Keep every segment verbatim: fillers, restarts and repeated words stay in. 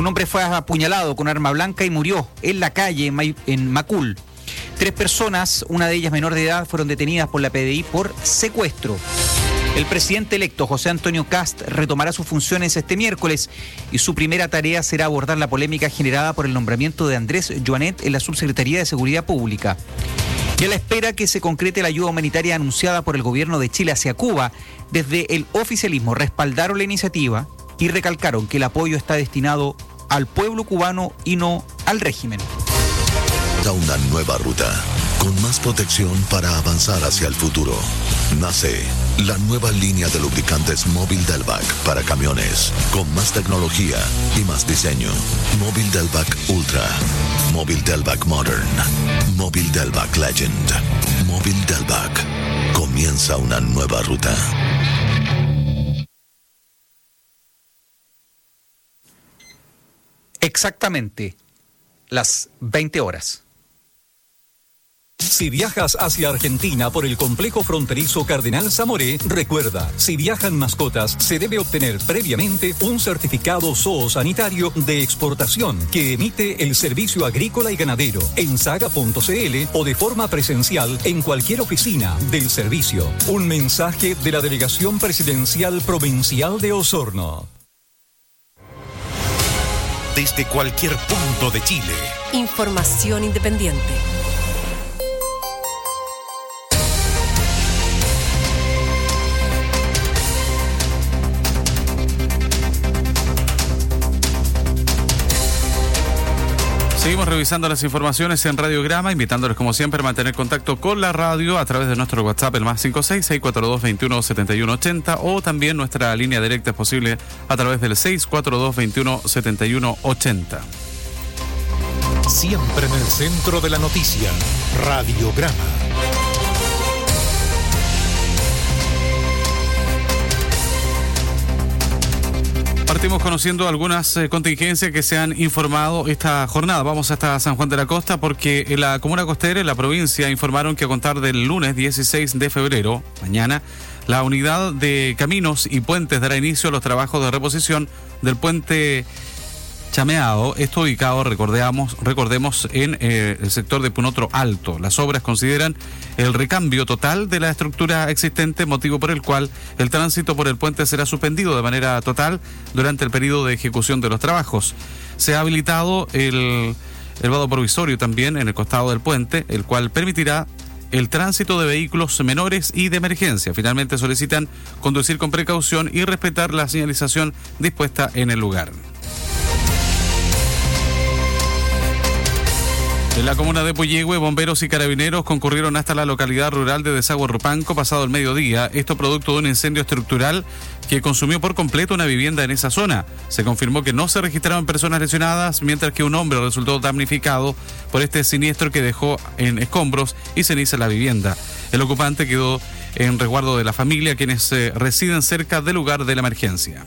Un hombre fue apuñalado con arma blanca y murió en la calle en Macul. Tres personas, una de ellas menor de edad, fueron detenidas por la P D I por secuestro. El presidente electo, José Antonio Kast, retomará sus funciones este miércoles y su primera tarea será abordar la polémica generada por el nombramiento de Andrés Joanet en la Subsecretaría de Seguridad Pública. Y a la espera que se concrete la ayuda humanitaria anunciada por el gobierno de Chile hacia Cuba, desde el oficialismo respaldaron la iniciativa y recalcaron que el apoyo está destinado al pueblo cubano y no al régimen. Da una nueva ruta, con más protección para avanzar hacia el futuro. Nace la nueva línea de lubricantes Móvil Delvac para camiones, con más tecnología y más diseño. Móvil Delvac Ultra, Móvil Delvac Modern, Móvil Delvac Legend, Móvil Delvac. Comienza una nueva ruta. Exactamente las veinte horas. Si viajas hacia Argentina por el complejo fronterizo Cardenal Zamoré, recuerda, si viajan mascotas, se debe obtener previamente un certificado zoosanitario de exportación que emite el Servicio Agrícola y Ganadero en saga punto c l o de forma presencial en cualquier oficina del servicio. Un mensaje de la Delegación Presidencial Provincial de Osorno. Desde cualquier punto de Chile. Información independiente. Seguimos revisando las informaciones en Radiograma, invitándoles como siempre a mantener contacto con la radio a través de nuestro WhatsApp, el más cinco seis, seis cuatro dos, veintiuno, setenta y uno ochenta, o también nuestra línea directa es posible a través del seis cuatro dos, veintiuno, setenta y uno ochenta. Siempre en el centro de la noticia, Radiograma. Partimos conociendo algunas eh, contingencias que se han informado esta jornada. Vamos hasta San Juan de la Costa porque en la comuna costera, en la provincia, informaron que a contar del lunes dieciséis de febrero, mañana, la unidad de caminos y puentes dará inicio a los trabajos de reposición del puente Chameado, esto ubicado, recordemos, recordemos en eh, el sector de Punotro Alto. Las obras consideran el recambio total de la estructura existente, motivo por el cual el tránsito por el puente será suspendido de manera total durante el periodo de ejecución de los trabajos. Se ha habilitado el, el vado provisorio también en el costado del puente, el cual permitirá el tránsito de vehículos menores y de emergencia. Finalmente solicitan conducir con precaución y respetar la señalización dispuesta en el lugar. En la comuna de Puyehue, bomberos y carabineros concurrieron hasta la localidad rural de Desagüe Rupanco pasado el mediodía. Esto producto de un incendio estructural que consumió por completo una vivienda en esa zona. Se confirmó que no se registraron personas lesionadas, mientras que un hombre resultó damnificado por este siniestro que dejó en escombros y ceniza la vivienda. El ocupante quedó en resguardo de la familia, quienes eh, residen cerca del lugar de la emergencia.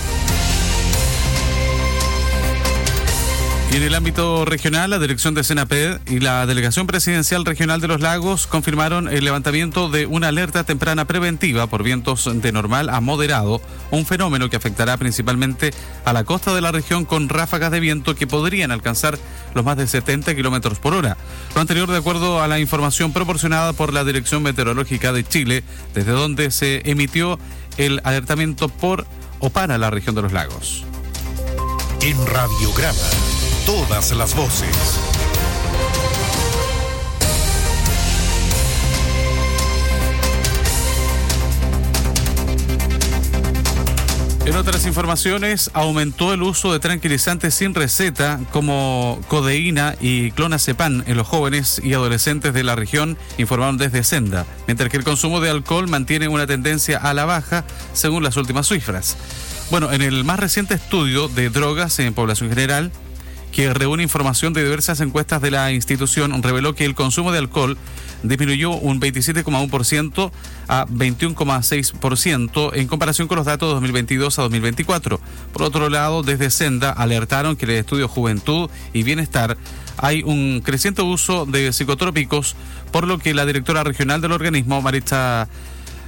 Y en el ámbito regional, la dirección de Senaped y la Delegación Presidencial Regional de los Lagos confirmaron el levantamiento de una alerta temprana preventiva por vientos de normal a moderado, un fenómeno que afectará principalmente a la costa de la región con ráfagas de viento que podrían alcanzar los más de setenta kilómetros por hora. Lo anterior de acuerdo a la información proporcionada por la Dirección Meteorológica de Chile, desde donde se emitió el alertamiento por o para la región de los lagos. En Radiograma, todas las voces. En otras informaciones, aumentó el uso de tranquilizantes sin receta como codeína y clonazepam en los jóvenes y adolescentes de la región, informaron desde Senda, mientras que el consumo de alcohol mantiene una tendencia a la baja según las últimas cifras. Bueno, en el más reciente estudio de drogas en población general, que reúne información de diversas encuestas de la institución, reveló que el consumo de alcohol disminuyó un veintisiete coma uno por ciento a veintiuno coma seis por ciento en comparación con los datos de dos mil veintidós a dos mil veinticuatro. Por otro lado, desde Senda alertaron que en el estudio Juventud y Bienestar hay un creciente uso de psicotrópicos, por lo que la directora regional del organismo, Maritza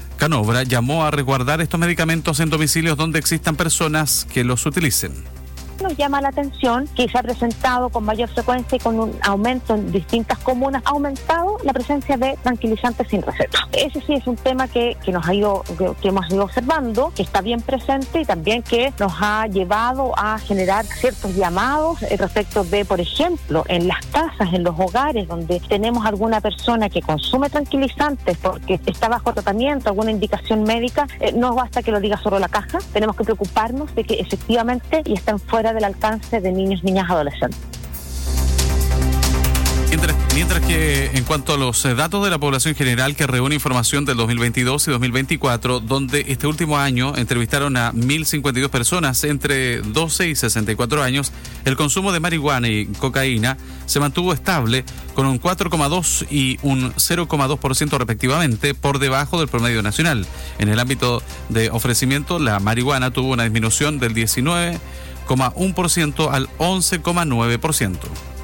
Canobra, llamó a resguardar estos medicamentos en domicilios donde existan personas que los utilicen. Nos llama la atención que se ha presentado con mayor frecuencia y con un aumento en distintas comunas, ha aumentado la presencia de tranquilizantes sin receta. Ese sí es un tema que, que nos ha ido, que, que hemos ido observando, que está bien presente y también que nos ha llevado a generar ciertos llamados respecto de, por ejemplo, en las casas, en los hogares donde tenemos alguna persona que consume tranquilizantes porque está bajo tratamiento, alguna indicación médica, eh, no basta que lo diga solo la caja, tenemos que preocuparnos de que efectivamente y están fuera del alcance de niños, niñas, adolescentes. Mientras, mientras que en cuanto a los eh, datos de la población general que reúne información del dos mil veintidós y dos mil veinticuatro, donde este último año entrevistaron a mil cincuenta y dos personas entre doce y sesenta y cuatro años, el consumo de marihuana y cocaína se mantuvo estable con un cuatro coma dos y un cero coma dos por ciento respectivamente, por debajo del promedio nacional. En el ámbito de ofrecimiento, la marihuana tuvo una disminución del diecinueve coma uno por ciento al once coma nueve por ciento.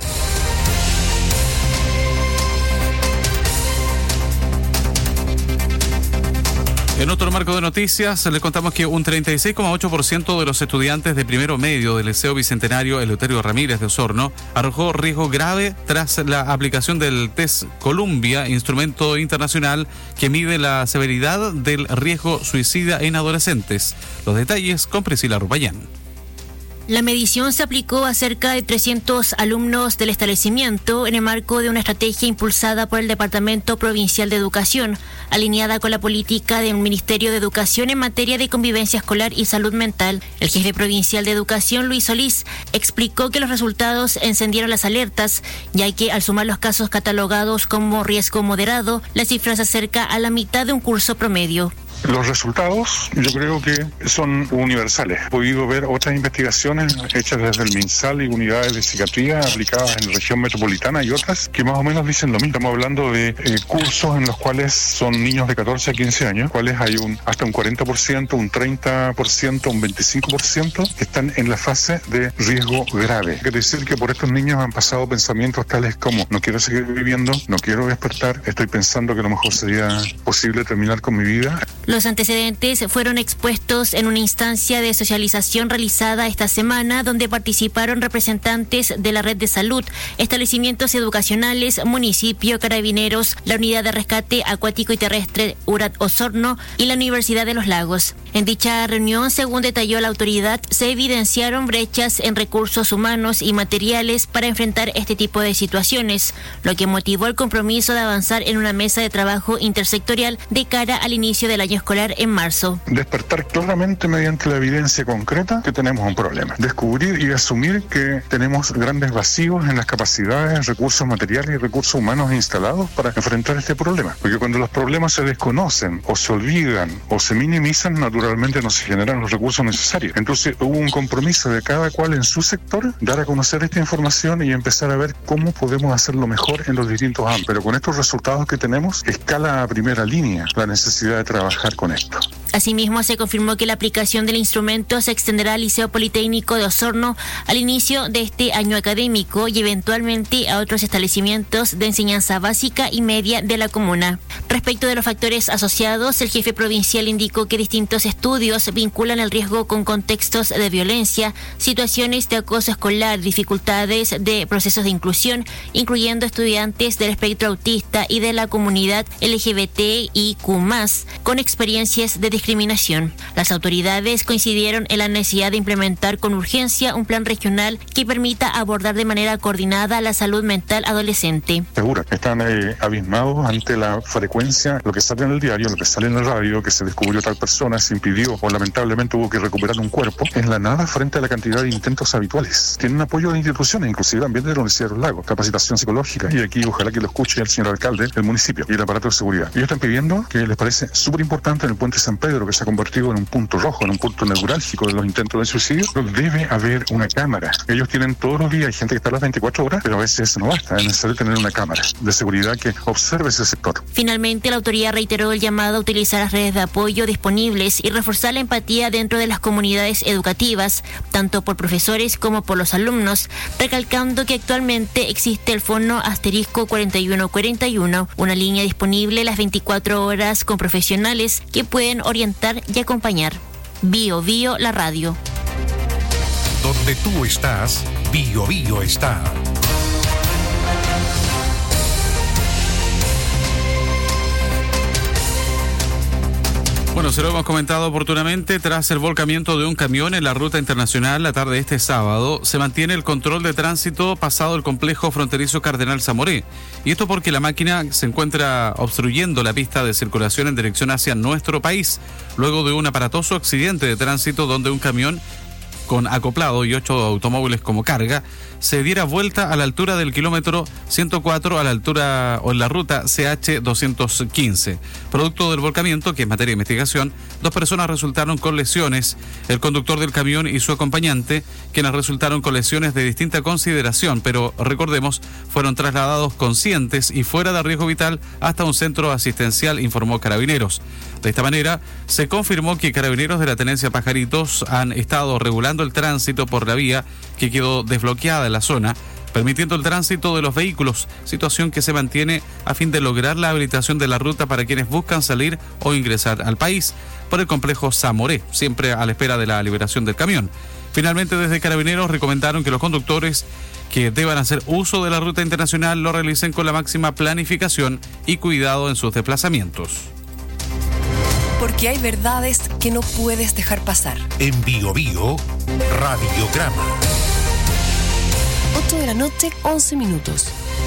En otro marco de noticias, les contamos que un treinta y seis coma ocho por ciento de los estudiantes de primero medio del Liceo Bicentenario Eleuterio Ramírez de Osorno arrojó riesgo grave tras la aplicación del test Columbia, instrumento internacional que mide la severidad del riesgo suicida en adolescentes. Los detalles con Priscila Rupayán. La medición se aplicó a cerca de trescientos alumnos del establecimiento en el marco de una estrategia impulsada por el Departamento Provincial de Educación, alineada con la política del Ministerio de Educación en materia de convivencia escolar y salud mental. El jefe provincial de Educación, Luis Solís, explicó que los resultados encendieron las alertas, ya que al sumar los casos catalogados como riesgo moderado, la cifra se acerca a la mitad de un curso promedio. Los resultados yo creo que son universales. He podido ver otras investigaciones hechas desde el MinSal y unidades de psiquiatría aplicadas en la región metropolitana y otras que más o menos dicen lo mismo. Estamos hablando de eh, cursos en los cuales son niños de catorce a quince años, cuales hay un hasta un cuarenta por ciento, un treinta por ciento, un veinticinco por ciento que están en la fase de riesgo grave. Quiere decir que por estos niños han pasado pensamientos tales como no quiero seguir viviendo, no quiero despertar, estoy pensando que a lo mejor sería posible terminar con mi vida. Los antecedentes fueron expuestos en una instancia de socialización realizada esta semana, donde participaron representantes de la red de salud, establecimientos educacionales, municipio, carabineros, la unidad de rescate acuático y terrestre URAT Osorno y la Universidad de los Lagos. En dicha reunión, según detalló la autoridad, se evidenciaron brechas en recursos humanos y materiales para enfrentar este tipo de situaciones, lo que motivó el compromiso de avanzar en una mesa de trabajo intersectorial de cara al inicio del año escolar en marzo. Despertar claramente mediante la evidencia concreta que tenemos un problema. Descubrir y asumir que tenemos grandes vacíos en las capacidades, recursos materiales y recursos humanos instalados para enfrentar este problema. Porque cuando los problemas se desconocen o se olvidan o se minimizan, naturalmente no se generan los recursos necesarios. Entonces hubo un compromiso de cada cual en su sector, dar a conocer esta información y empezar a ver cómo podemos hacerlo mejor en los distintos ámbitos. Pero con estos resultados que tenemos, escala a primera línea la necesidad de trabajar con esto. Asimismo, se confirmó que la aplicación del instrumento se extenderá al Liceo Politécnico de Osorno al inicio de este año académico y eventualmente a otros establecimientos de enseñanza básica y media de la comuna. Respecto de los factores asociados, el jefe provincial indicó que distintos estudios vinculan el riesgo con contextos de violencia, situaciones de acoso escolar, dificultades de procesos de inclusión, incluyendo estudiantes del espectro autista y de la comunidad L G B T I Q más, con experiencias de discriminación. Las autoridades coincidieron en la necesidad de implementar con urgencia un plan regional que permita abordar de manera coordinada la salud mental adolescente. Segura, están eh, abismados ante la frecuencia, lo que sale en el diario, lo que sale en la radio, que se descubrió tal persona, se impidió o lamentablemente hubo que recuperar un cuerpo, es la nada frente a la cantidad de intentos habituales. Tienen apoyo de instituciones, inclusive también de la Universidad de los Lagos, capacitación psicológica, y aquí ojalá que lo escuche el señor alcalde del municipio y el aparato de seguridad. Ellos están pidiendo que les parece súper importante en el puente San Pedro, que se ha convertido en un punto rojo, en un punto neurálgico de los intentos de suicidio, debe haber una cámara. Ellos tienen todos los días, hay gente que está a las veinticuatro horas, pero a veces eso no basta, es necesario tener una cámara de seguridad que observe ese sector. Finalmente, la autoridad reiteró el llamado a utilizar las redes de apoyo disponibles y reforzar la empatía dentro de las comunidades educativas, tanto por profesores como por los alumnos, recalcando que actualmente existe el fono asterisco cuarenta y uno cuarenta y uno, una línea disponible las veinticuatro horas con profesionales que pueden orientar y acompañar. Bio Bio, la radio. Donde tú estás, Bio Bio está. Bueno, se lo hemos comentado oportunamente, tras el volcamiento de un camión en la ruta internacional la tarde de este sábado, se mantiene el control de tránsito pasado el complejo fronterizo Cardenal Zamoré. Y esto porque la máquina se encuentra obstruyendo la pista de circulación en dirección hacia nuestro país, luego de un aparatoso accidente de tránsito donde un camión con acoplado y ocho automóviles como carga se diera vuelta a la altura del kilómetro ciento cuatro a la altura o en la ruta C H doscientos quince. Producto del volcamiento, que es materia de investigación, dos personas resultaron con lesiones, el conductor del camión y su acompañante, quienes resultaron con lesiones de distinta consideración, pero recordemos, fueron trasladados conscientes y fuera de riesgo vital hasta un centro asistencial, informó Carabineros. De esta manera, se confirmó que Carabineros de la Tenencia Pajaritos han estado regulando el tránsito por la vía que quedó desbloqueada en la zona, permitiendo el tránsito de los vehículos, situación que se mantiene a fin de lograr la habilitación de la ruta para quienes buscan salir o ingresar al país por el complejo Zamoré, siempre a la espera de la liberación del camión. Finalmente, desde Carabineros recomendaron que los conductores que deban hacer uso de la ruta internacional lo realicen con la máxima planificación y cuidado en sus desplazamientos. Porque hay verdades que no puedes dejar pasar. En Bio Bio, Radiograma. ocho de la noche, once minutos.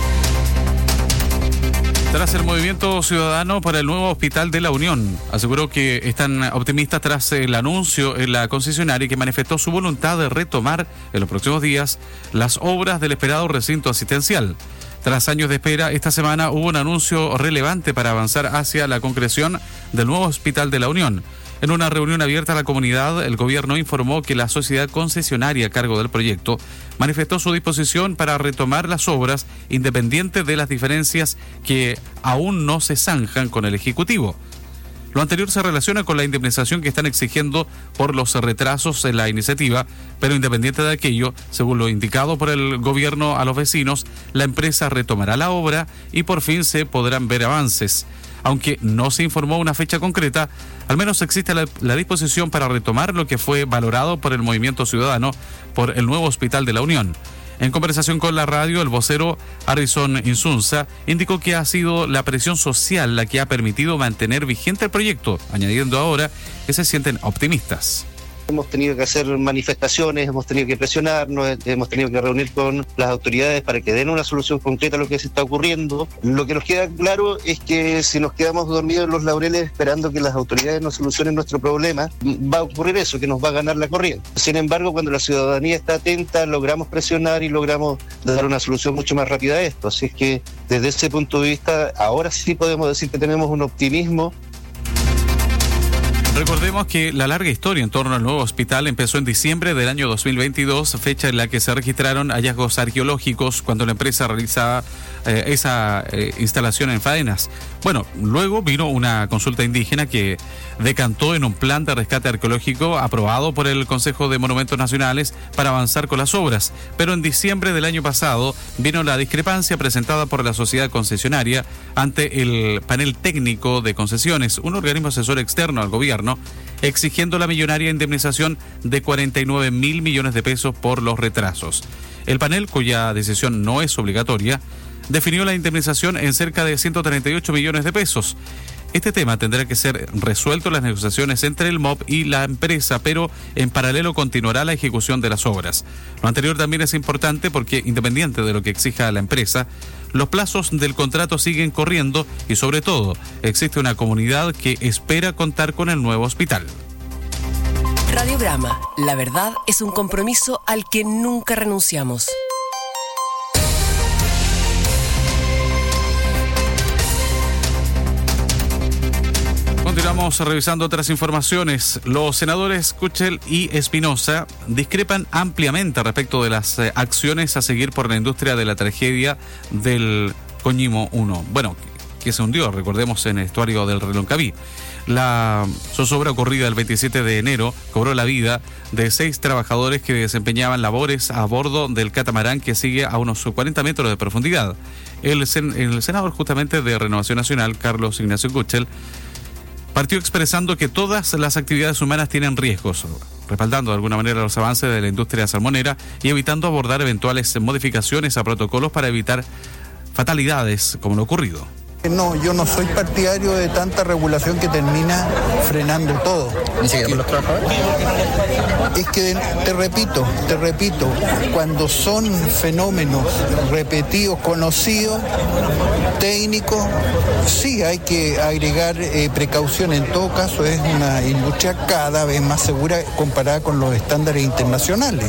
Tras el movimiento ciudadano para el nuevo Hospital de la Unión, aseguró que están optimistas tras el anuncio en la concesionaria, que manifestó su voluntad de retomar en los próximos días las obras del esperado recinto asistencial. Tras años de espera, esta semana hubo un anuncio relevante para avanzar hacia la concreción del nuevo Hospital de la Unión. En una reunión abierta a la comunidad, el gobierno informó que la sociedad concesionaria a cargo del proyecto manifestó su disposición para retomar las obras independiente de las diferencias que aún no se zanjan con el Ejecutivo. Lo anterior se relaciona con la indemnización que están exigiendo por los retrasos en la iniciativa, pero independiente de aquello, según lo indicado por el gobierno a los vecinos, la empresa retomará la obra y por fin se podrán ver avances. Aunque no se informó una fecha concreta, al menos existe la, la disposición para retomar lo que fue valorado por el movimiento ciudadano por el nuevo Hospital de la Unión. En conversación con la radio, el vocero Harrison Insunza indicó que ha sido la presión social la que ha permitido mantener vigente el proyecto, añadiendo ahora que se sienten optimistas. Hemos tenido que hacer manifestaciones, hemos tenido que presionarnos, hemos tenido que reunir con las autoridades para que den una solución concreta a lo que se está ocurriendo. Lo que nos queda claro es que si nos quedamos dormidos en los laureles esperando que las autoridades nos solucionen nuestro problema, va a ocurrir eso, que nos va a ganar la corriente. Sin embargo, cuando la ciudadanía está atenta, logramos presionar y logramos dar una solución mucho más rápida a esto. Así es que desde ese punto de vista, ahora sí podemos decir que tenemos un optimismo. Recordemos que la larga historia en torno al nuevo hospital empezó en diciembre del año dos mil veintidós, fecha en la que se registraron hallazgos arqueológicos cuando la empresa realizaba eh, esa eh, instalación en faenas. Bueno, luego vino una consulta indígena que decantó en un plan de rescate arqueológico aprobado por el Consejo de Monumentos Nacionales para avanzar con las obras. Pero en diciembre del año pasado vino la discrepancia presentada por la sociedad concesionaria ante el panel técnico de concesiones, un organismo asesor externo al gobierno, exigiendo la millonaria indemnización de cuarenta y nueve mil millones de pesos por los retrasos. El panel, cuya decisión no es obligatoria, definió la indemnización en cerca de ciento treinta y ocho millones de pesos. Este tema tendrá que ser resuelto en las negociaciones entre el M O P y la empresa, pero en paralelo continuará la ejecución de las obras. Lo anterior también es importante porque, independiente de lo que exija la empresa, los plazos del contrato siguen corriendo y, sobre todo, existe una comunidad que espera contar con el nuevo hospital. Radiograma. La verdad es un compromiso al que nunca renunciamos. Continuamos revisando otras informaciones. Los senadores Kuchel y Espinosa discrepan ampliamente respecto de las eh, acciones a seguir por la industria de la tragedia del Coñimo uno. Bueno, que se hundió, recordemos, en el estuario del Reloncaví. La zozobra ocurrida el veintisiete de enero cobró la vida de seis trabajadores que desempeñaban labores a bordo del catamarán que sigue a unos cuarenta metros de profundidad. El, sen- el senador justamente de Renovación Nacional, Carlos Ignacio Kuchel, partió expresando que todas las actividades humanas tienen riesgos. respaldando de alguna manera los avances de la industria salmonera y evitando abordar eventuales modificaciones a protocolos para evitar fatalidades como lo ocurrido. No, yo no soy partidario de tanta regulación que termina frenando todo. ¿Ni siquiera por los trabajadores? Es que, te repito, te repito, cuando son fenómenos repetidos, conocidos, técnicos, sí hay que agregar eh, precaución. En todo caso, es una industria cada vez más segura comparada con los estándares internacionales.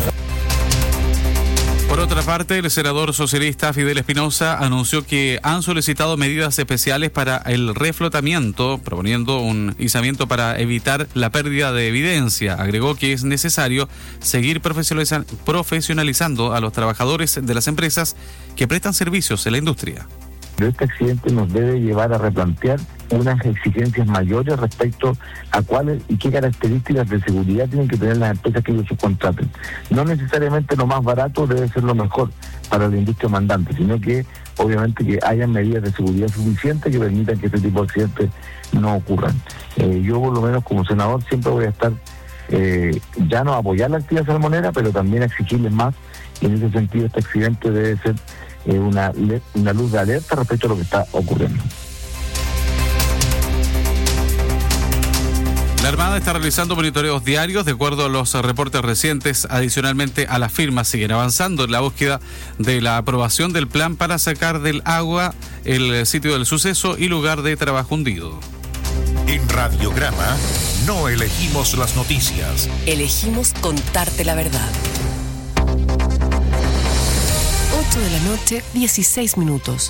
Por otra parte, el senador socialista Fidel Espinosa anunció que han solicitado medidas especiales para el reflotamiento, proponiendo un izamiento para evitar la pérdida de evidencia. Agregó que es necesario seguir profesionaliza- profesionalizando a los trabajadores de las empresas que prestan servicios en la industria. Pero este accidente nos debe llevar a replantear unas exigencias mayores respecto a cuáles y qué características de seguridad tienen que tener las empresas que ellos subcontraten. No necesariamente lo más barato debe ser lo mejor para la industria mandante, sino que obviamente que hayan medidas de seguridad suficientes que permitan que este tipo de accidentes no ocurran. Eh, yo por lo menos como senador siempre voy a estar, eh, ya no a apoyar la actividad salmonera, pero también a exigirles más, y en ese sentido este accidente debe ser eh, una, una luz de alerta respecto a lo que está ocurriendo. La Armada está realizando monitoreos diarios de acuerdo a los reportes recientes. Adicionalmente a las firmas siguen avanzando en la búsqueda de la aprobación del plan para sacar del agua el sitio del suceso y lugar de trabajo hundido. En Radiograma no elegimos las noticias. Elegimos contarte la verdad. ocho de la noche, dieciséis minutos.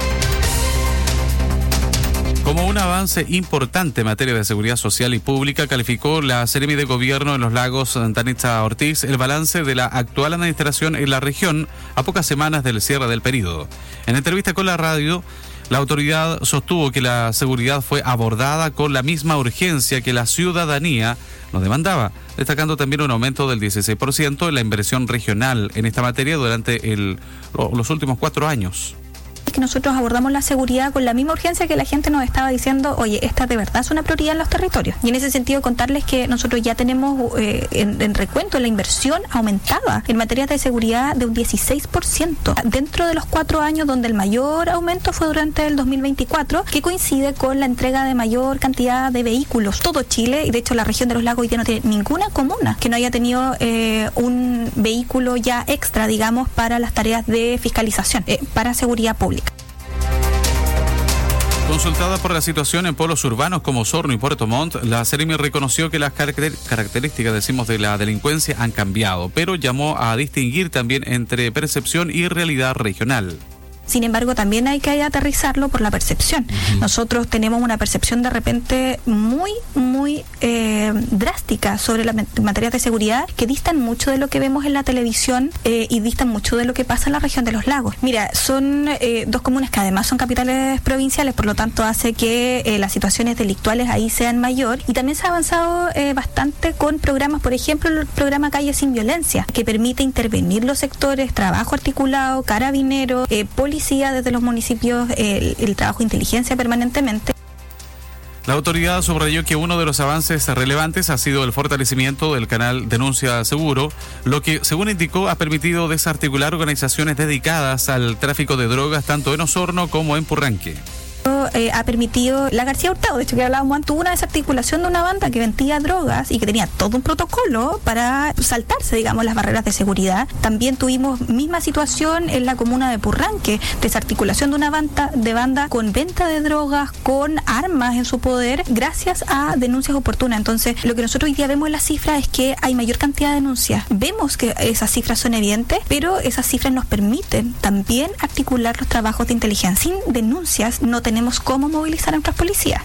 Como un avance importante en materia de seguridad social y pública, calificó la Seremi de Gobierno en Los Lagos, Danitza Ortiz, el balance de la actual administración en la región a pocas semanas del cierre del periodo. En entrevista con la radio, la autoridad sostuvo que la seguridad fue abordada con la misma urgencia que la ciudadanía nos demandaba, destacando también un aumento del dieciséis por ciento en la inversión regional en esta materia durante el, los últimos cuatro años. Que nosotros abordamos la seguridad con la misma urgencia que la gente nos estaba diciendo, oye, esta de verdad es una prioridad en los territorios. Y en ese sentido contarles que nosotros ya tenemos eh, en, en recuento la inversión aumentada en materia de seguridad de un dieciséis por ciento dentro de los cuatro años, donde el mayor aumento fue durante el dos mil veinticuatro, que coincide con la entrega de mayor cantidad de vehículos. Todo Chile, y de hecho la región de Los Lagos hoy día no tiene ninguna comuna que no haya tenido eh, un vehículo ya extra, digamos, para las tareas de fiscalización, eh, para seguridad pública. Consultada por la situación en pueblos urbanos como Osorno y Puerto Montt, la Seremi reconoció que las caracter- características, decimos, de la delincuencia han cambiado, pero llamó a distinguir también entre percepción y realidad regional. Sin embargo, también hay que aterrizarlo por la percepción. Uh-huh. Nosotros tenemos una percepción de repente muy, muy eh, drástica sobre la materia de seguridad, que distan mucho de lo que vemos en la televisión eh, y distan mucho de lo que pasa en la región de Los Lagos. Mira, son eh, dos comunas que además son capitales provinciales, por lo tanto hace que eh, las situaciones delictuales ahí sean mayor, y también se ha avanzado eh, bastante con programas, por ejemplo, el programa Calle Sin Violencia, que permite intervenir los sectores, trabajo articulado, carabinero, eh, policía, desde los municipios, el, el trabajo de inteligencia permanentemente. La autoridad subrayó que uno de los avances relevantes ha sido el fortalecimiento del canal Denuncia Seguro, lo que, según indicó, ha permitido desarticular organizaciones dedicadas al tráfico de drogas tanto en Osorno como en Purranque. Eh, ha permitido la García Hurtado, de hecho que hablábamos antes, hubo una desarticulación de una banda que vendía drogas y que tenía todo un protocolo para saltarse, digamos, las barreras de seguridad. También tuvimos misma situación en la comuna de Purranque, desarticulación de una banda, de banda con venta de drogas, con armas en su poder, gracias a denuncias oportunas. Entonces, lo que nosotros hoy día vemos en las cifras es que hay mayor cantidad de denuncias. Vemos que esas cifras son evidentes, pero esas cifras nos permiten también articular los trabajos de inteligencia. Sin denuncias no tenemos cómo movilizar a nuestras policías.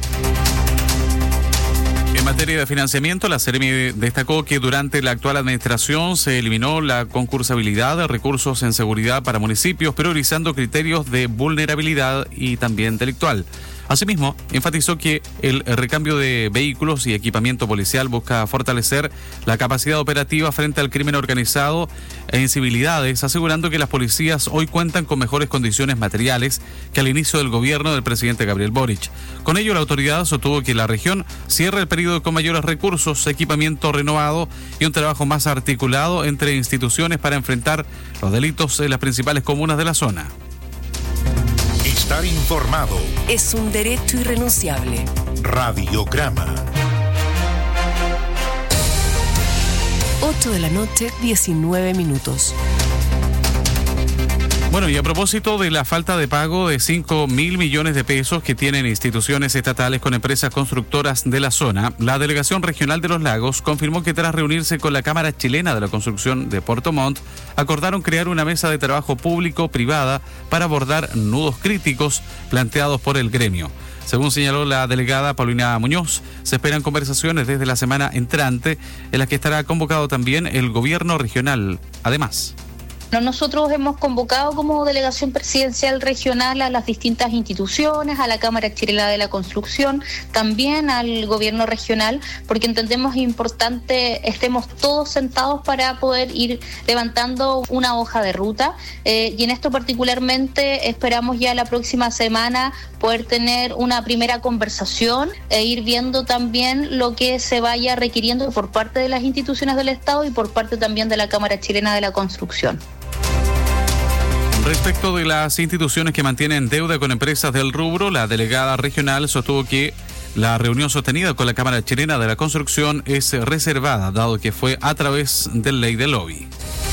En materia de financiamiento, la Seremi destacó que durante la actual administración se eliminó la concursabilidad de recursos en seguridad para municipios, priorizando criterios de vulnerabilidad y también delictual. Asimismo, enfatizó que el recambio de vehículos y equipamiento policial busca fortalecer la capacidad operativa frente al crimen organizado e incivilidades, asegurando que las policías hoy cuentan con mejores condiciones materiales que al inicio del gobierno del presidente Gabriel Boric. Con ello, la autoridad sostuvo que la región cierra el periodo con mayores recursos, equipamiento renovado y un trabajo más articulado entre instituciones para enfrentar los delitos en las principales comunas de la zona. Estar informado es un derecho irrenunciable. Radiograma. ocho de la noche, diecinueve minutos. Bueno, y a propósito de la falta de pago de cinco mil millones de pesos que tienen instituciones estatales con empresas constructoras de la zona, la Delegación Regional de los Lagos confirmó que tras reunirse con la Cámara Chilena de la Construcción de Puerto Montt, acordaron crear una mesa de trabajo público-privada para abordar nudos críticos planteados por el gremio. Según señaló la delegada Paulina Muñoz, se esperan conversaciones desde la semana entrante en las que estará convocado también el gobierno regional. Además, nosotros hemos convocado como delegación presidencial regional a las distintas instituciones, a la Cámara Chilena de la Construcción, también al gobierno regional, porque entendemos importante estemos todos sentados para poder ir levantando una hoja de ruta eh, y en esto particularmente esperamos ya la próxima semana poder tener una primera conversación e ir viendo también lo que se vaya requiriendo por parte de las instituciones del Estado y por parte también de la Cámara Chilena de la Construcción. Respecto de las instituciones que mantienen deuda con empresas del rubro, la delegada regional sostuvo que la reunión sostenida con la Cámara Chilena de la Construcción es reservada, dado que fue a través de ley de lobby.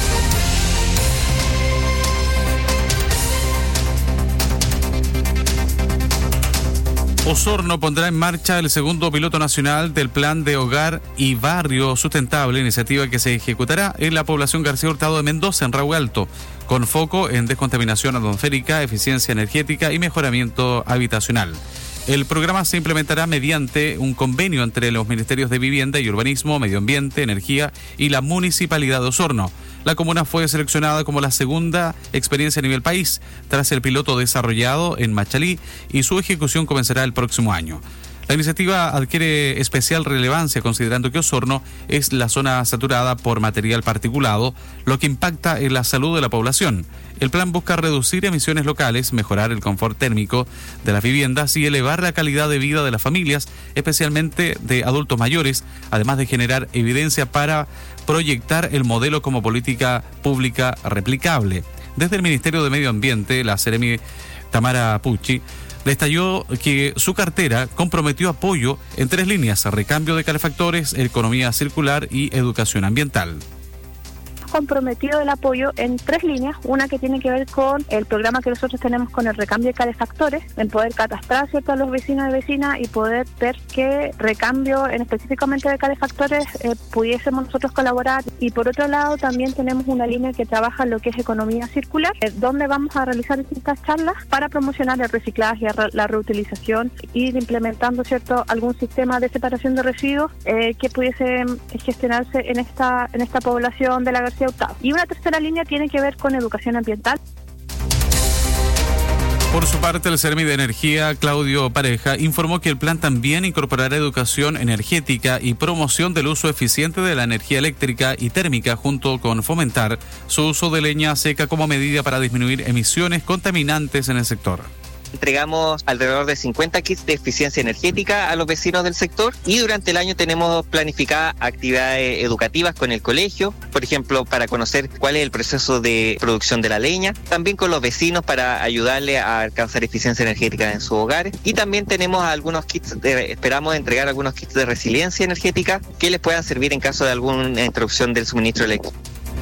Osorno pondrá en marcha el segundo piloto nacional del Plan de Hogar y Barrio Sustentable, iniciativa que se ejecutará en la población García Hurtado de Mendoza, en Raúl Alto, con foco en descontaminación atmosférica, eficiencia energética y mejoramiento habitacional. El programa se implementará mediante un convenio entre los Ministerios de Vivienda y Urbanismo, Medio Ambiente, Energía y la Municipalidad de Osorno. La comuna fue seleccionada como la segunda experiencia a nivel país, tras el piloto desarrollado en Machalí, y su ejecución comenzará el próximo año. La iniciativa adquiere especial relevancia considerando que Osorno es la zona saturada por material particulado, lo que impacta en la salud de la población. El plan busca reducir emisiones locales, mejorar el confort térmico de las viviendas y elevar la calidad de vida de las familias, especialmente de adultos mayores, además de generar evidencia para proyectar el modelo como política pública replicable. Desde el Ministerio de Medio Ambiente, la Seremi Tamara Pucci destacó que su cartera comprometió apoyo en tres líneas: recambio de calefactores, economía circular y educación ambiental. Comprometido el apoyo en tres líneas, una que tiene que ver con el programa que nosotros tenemos con el recambio de calefactores, en poder catastrar, ¿cierto?, a los vecinos y vecinas y poder ver qué recambio en específicamente de calefactores eh, pudiésemos nosotros colaborar. Y por otro lado también tenemos una línea que trabaja en lo que es economía circular, eh, donde vamos a realizar distintas charlas para promocionar el reciclaje, la reutilización, ir implementando, ¿cierto?, algún sistema de separación de residuos eh, que pudiese gestionarse en esta, en esta población de la García Hurtado. Y una tercera línea tiene que ver con educación ambiental. Por su parte, el Seremi de Energía, Claudio Pareja, informó que el plan también incorporará educación energética y promoción del uso eficiente de la energía eléctrica y térmica, junto con fomentar su uso de leña seca como medida para disminuir emisiones contaminantes en el sector. Entregamos alrededor de cincuenta kits de eficiencia energética a los vecinos del sector y durante el año tenemos planificadas actividades educativas con el colegio, por ejemplo, para conocer cuál es el proceso de producción de la leña, también con los vecinos para ayudarles a alcanzar eficiencia energética en sus hogares, y también tenemos algunos kits, de, esperamos entregar algunos kits de resiliencia energética que les puedan servir en caso de alguna interrupción del suministro eléctrico.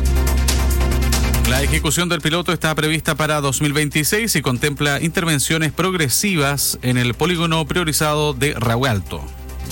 La ejecución del piloto está prevista para dos mil veintiséis y contempla intervenciones progresivas en el polígono priorizado de Raúl Alto.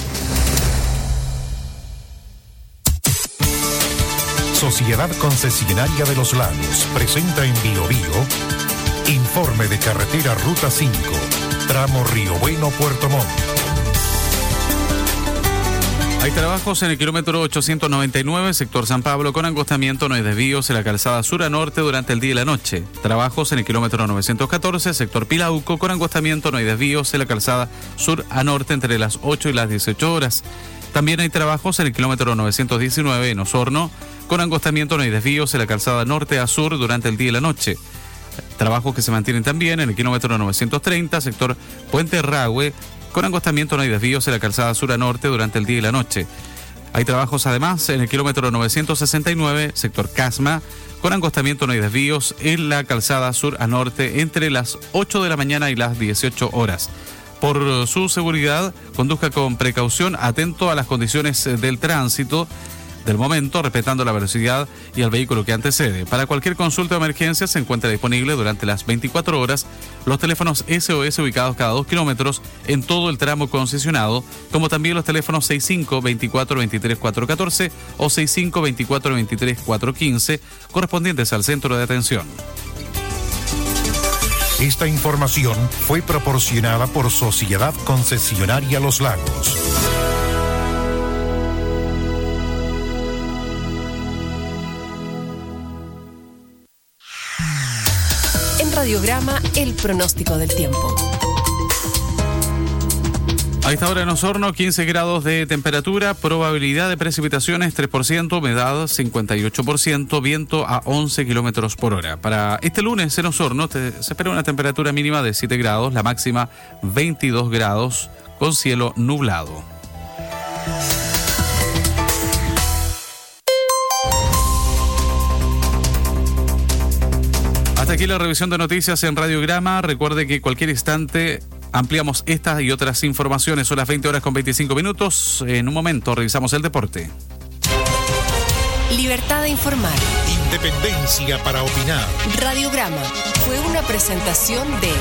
Sociedad Concesionaria de los Lagos presenta en Bio Bio informe de carretera Ruta cinco, tramo Río Bueno, Puerto Montt. Hay trabajos en el kilómetro ochocientos noventa y nueve, sector San Pablo, con angostamiento, no hay desvíos en la calzada sur a norte durante el día y la noche. Trabajos en el kilómetro novecientos catorce, sector Pilauco, con angostamiento, no hay desvíos en la calzada sur a norte entre las ocho y las dieciocho horas. También hay trabajos en el kilómetro novecientos diecinueve en Osorno, con angostamiento, no hay desvíos en la calzada norte a sur durante el día y la noche. Trabajos que se mantienen también en el kilómetro novecientos treinta, sector Puente Rahue, con angostamiento, no hay desvíos en la calzada sur a norte durante el día y la noche. Hay trabajos además en el kilómetro novecientos sesenta y nueve, sector Casma, con angostamiento, no hay desvíos en la calzada sur a norte entre las ocho de la mañana y las dieciocho horas. Por su seguridad, conduzca con precaución, atento a las condiciones del tránsito del momento, respetando la velocidad y al vehículo que antecede. Para cualquier consulta o emergencia se encuentra disponible durante las veinticuatro horas los teléfonos S O S ubicados cada dos kilómetros en todo el tramo concesionado, como también los teléfonos sesenta y cinco, veinticuatro, veintitrés, cuatrocientos catorce o sesenta y cinco, veinticuatro, veintitrés, cuatrocientos quince, correspondientes al centro de atención. Esta información fue proporcionada por Sociedad Concesionaria Los Lagos. En Radiograma, el pronóstico del tiempo. A esta hora en Osorno, quince grados de temperatura, probabilidad de precipitaciones tres por ciento, humedad cincuenta y ocho por ciento, viento a once kilómetros por hora. Para este lunes en Osorno te, se espera una temperatura mínima de siete grados, la máxima veintidós grados, con cielo nublado. Hasta aquí la revisión de noticias en Radiograma. Recuerde que cualquier instante ampliamos estas y otras informaciones. Son las veinte horas con veinticinco minutos. En un momento revisamos el deporte. Libertad de informar. Independencia para opinar. Radiograma fue una presentación de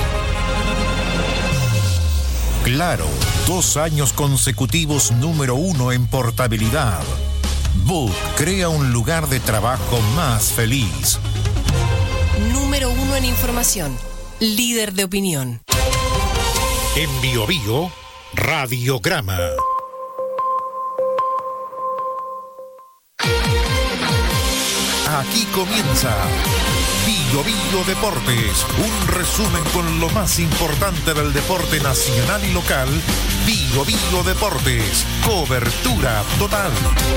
Claro, dos años consecutivos número uno en portabilidad. Book crea un lugar de trabajo más feliz. Número uno en información. Líder de opinión. En Bio Bio, Radiograma. Aquí comienza Bio Bio Deportes, un resumen con lo más importante del deporte nacional y local. Bio Bio Deportes, cobertura total.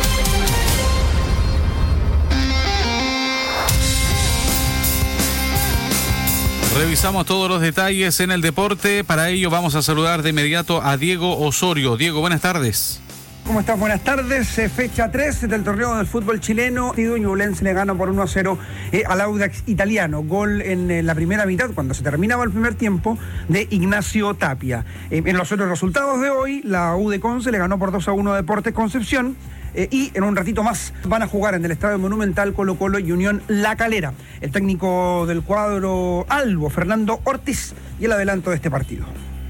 Revisamos todos los detalles en el deporte. Para ello vamos a saludar de inmediato a Diego Osorio. Diego, buenas tardes. ¿Cómo estás? Buenas tardes. Eh, fecha tres del torneo del fútbol chileno. Ñublense le ganó por uno a cero eh, al Audax italiano. Gol en eh, la primera mitad, cuando se terminaba el primer tiempo, de Ignacio Tapia. Eh, en los otros resultados de hoy, la U de Conce le ganó por dos a uno a Deportes Concepción. Eh, y en un ratito más van a jugar en el Estadio Monumental Colo Colo y Unión La Calera. El técnico del cuadro albo, Fernando Ortiz, y el adelanto de este partido.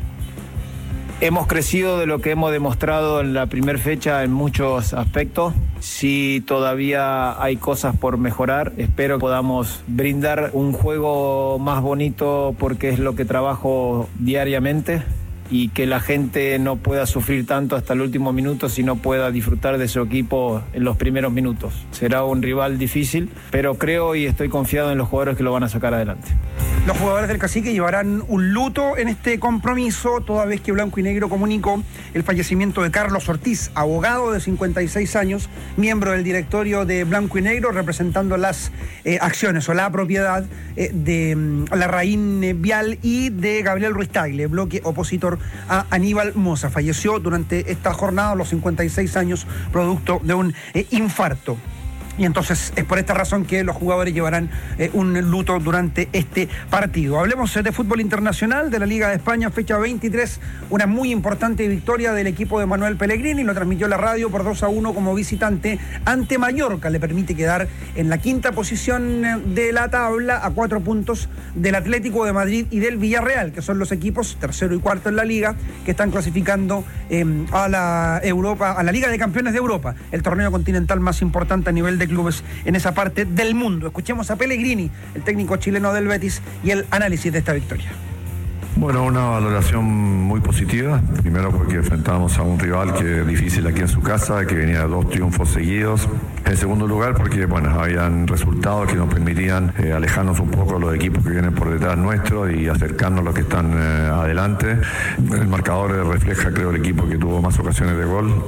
Hemos crecido de lo que hemos demostrado en la primera fecha en muchos aspectos. Sí, todavía hay cosas por mejorar. Espero que podamos brindar un juego más bonito porque es lo que trabajo diariamente, y que la gente no pueda sufrir tanto hasta el último minuto, sino pueda disfrutar de su equipo en los primeros minutos. Será un rival difícil, pero creo y estoy confiado en los jugadores que lo van a sacar adelante. Los jugadores del Cacique llevarán un luto en este compromiso, toda vez que Blanco y Negro comunicó el fallecimiento de Carlos Ortiz, abogado de cincuenta y seis años, miembro del directorio de Blanco y Negro, representando las eh, acciones o la propiedad eh, de um, Larraín eh, Vial y de Gabriel Ruiz Tagle, bloque opositor a Aníbal Mosa. Falleció durante esta jornada a los cincuenta y seis años, producto de un eh, infarto. Y entonces es por esta razón que los jugadores llevarán eh, un luto durante este partido. Hablemos de fútbol internacional, de la Liga de España, fecha veintitrés, una muy importante victoria del equipo de Manuel Pellegrini, lo transmitió la radio por dos a uno como visitante ante Mallorca, le permite quedar en la quinta posición de la tabla a cuatro puntos del Atlético de Madrid y del Villarreal, que son los equipos tercero y cuarto en la Liga, que están clasificando eh, a la Europa, a la Liga de Campeones de Europa, el torneo continental más importante a nivel de clubes en esa parte del mundo. Escuchemos a Pellegrini, el técnico chileno del Betis, y el análisis de esta victoria. Bueno, una valoración muy positiva, primero porque enfrentamos a un rival que es difícil aquí en su casa, que venía de dos triunfos seguidos. En segundo lugar porque bueno, habían resultados que nos permitían eh, alejarnos un poco de los equipos que vienen por detrás nuestro y acercarnos a los que están eh, adelante. El marcador refleja, creo, el equipo que tuvo más ocasiones de gol.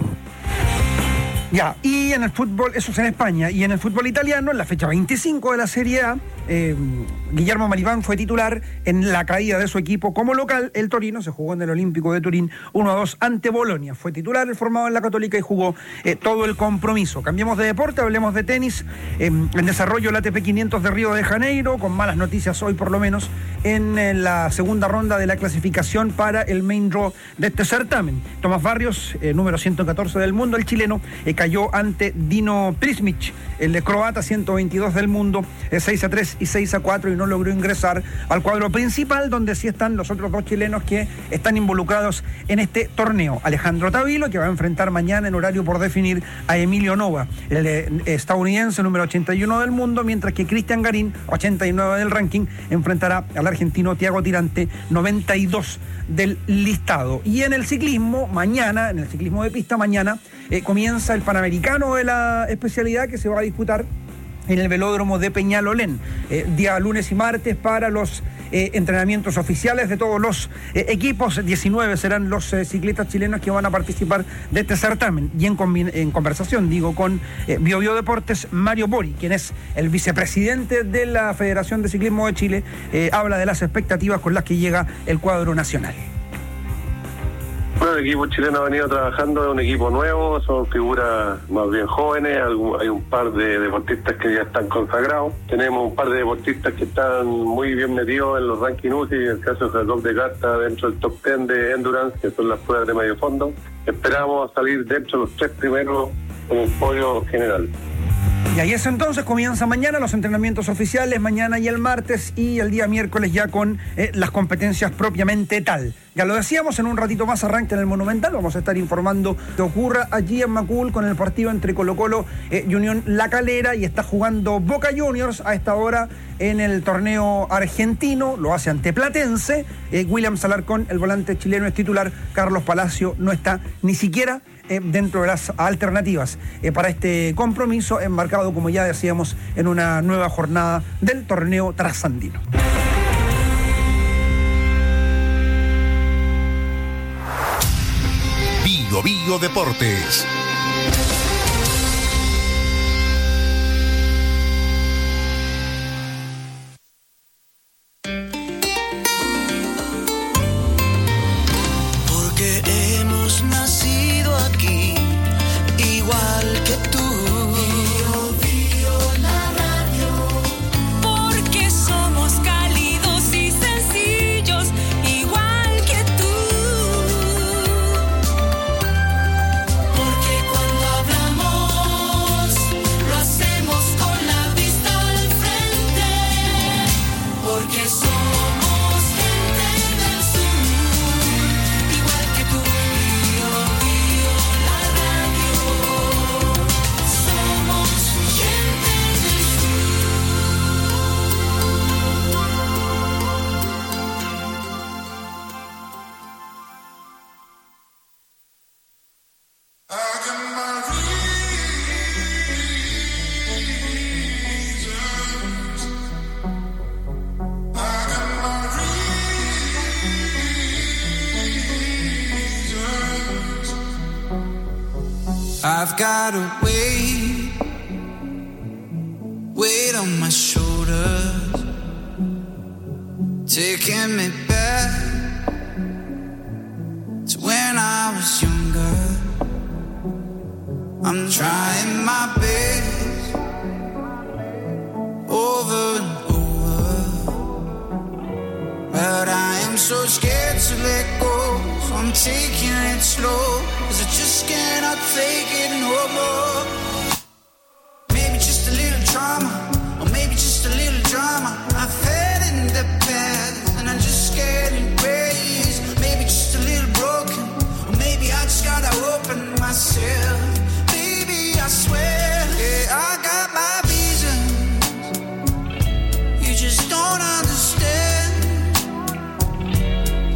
Ya, y en el fútbol, eso es en España, y en el fútbol italiano, en la fecha veinticinco de la Serie A, eh, Guillermo Maribán fue titular en la caída de su equipo como local. El Torino se jugó en el Olímpico de Turín uno a dos ante Bolonia. Fue titular, el formado en la Católica, y jugó eh, todo el compromiso. Cambiemos de deporte, hablemos de tenis. Eh, en desarrollo el A T P quinientos de Río de Janeiro, con malas noticias hoy por lo menos, en, en la segunda ronda de la clasificación para el main draw de este certamen. Tomás Barrios, eh, número ciento catorce del mundo, el chileno, eh, cayó ante Dino Prismic, el croata, ciento veintidós del mundo, eh, seis a tres y seis a cuatro, y no logró ingresar al cuadro principal, donde sí están los otros dos chilenos que están involucrados en este torneo. Alejandro Tavilo, que va a enfrentar mañana en horario por definir a Emilio Nova, el eh, estadounidense número ochenta y uno del mundo, mientras que Cristian Garín, ochenta y nueve del ranking, enfrentará al argentino Thiago Tirante, noventa y dos del listado. Y en el ciclismo, mañana, en el ciclismo de pista, mañana eh, comienza el Panamericano de la especialidad, que se va a disputar en el velódromo de Peñalolén, eh, día lunes y martes, para los eh, entrenamientos oficiales de todos los eh, equipos. diecinueve serán los eh, ciclistas chilenos que van a participar de este certamen. Y en, en conversación, digo, con eh, Bio Bio Deportes, Mario Bori, quien es el vicepresidente de la Federación de Ciclismo de Chile, eh, habla de las expectativas con las que llega el cuadro nacional. Bueno, el equipo chileno ha venido trabajando, es un equipo nuevo, son figuras más bien jóvenes, hay un par de deportistas que ya están consagrados, tenemos un par de deportistas que están muy bien metidos en los rankings U C I, en el caso de Jacob de Carta dentro del top diez de Endurance, que son las pruebas de medio fondo. Esperamos salir dentro de los tres primeros en el podio general. Y ahí es entonces, comienza mañana los entrenamientos oficiales, mañana y el martes, y el día miércoles ya con eh, las competencias propiamente tal. Ya lo decíamos, en un ratito más arranca en el Monumental, vamos a estar informando que ocurra allí en Macul con el partido entre Colo-Colo eh, y Unión La Calera, y está jugando Boca Juniors a esta hora en el torneo argentino, lo hace ante Platense. eh, William Salarcón, el volante chileno, es titular. Carlos Palacio no está ni siquiera Eh, dentro de las alternativas eh, para este compromiso, embarcado, como ya decíamos, en una nueva jornada del torneo trasandino. Bio Bio Deportes. I've got a weight, weight on my shoulders, taking me back to when I was younger. I'm trying my best over and over, but I am so scared to let go, so I'm taking it slow, 'cause I just cannot take it no more. Maybe just a little trauma, or maybe just a little drama. I fell in the past, and I'm just scared and crazy. Maybe just a little broken, or maybe I just gotta open myself. Baby, I swear, yeah, I got my reasons. You just don't understand.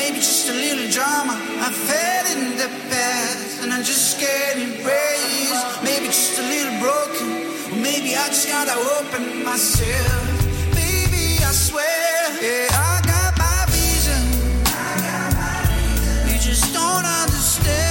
maybe just a little drama. I've had in the past, and I'm just getting raised. Maybe just a little broken, or maybe I just gotta open myself. Baby, I swear, yeah, I got my reason. You just don't understand.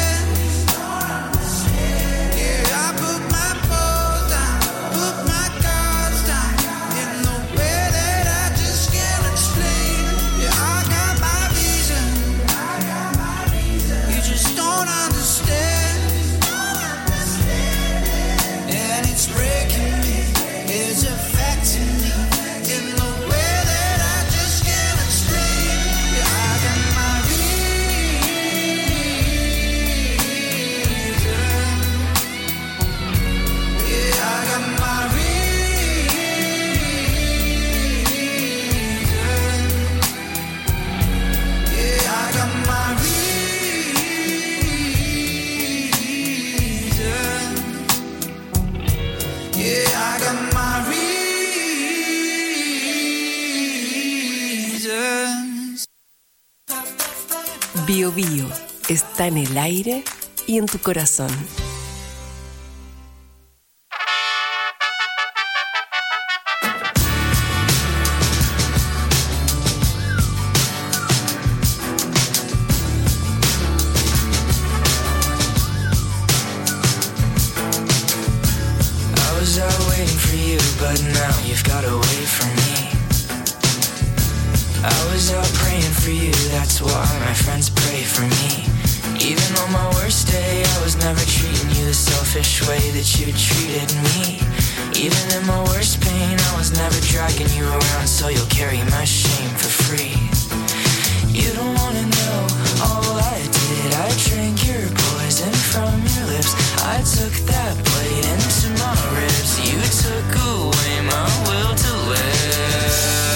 Bio Bio está en el aire y en tu corazón. I was out waiting for you, but now you've got away from me. I was out praying for you, that's why my friends pray for me. Even on my worst day, I was never treating you the selfish way that you treated me. Even in my worst pain, I was never dragging you around, so you'll carry my shame for free. You don't wanna know all I did. I drank your poison from your lips. I took that blade into my ribs. You took away my will to live.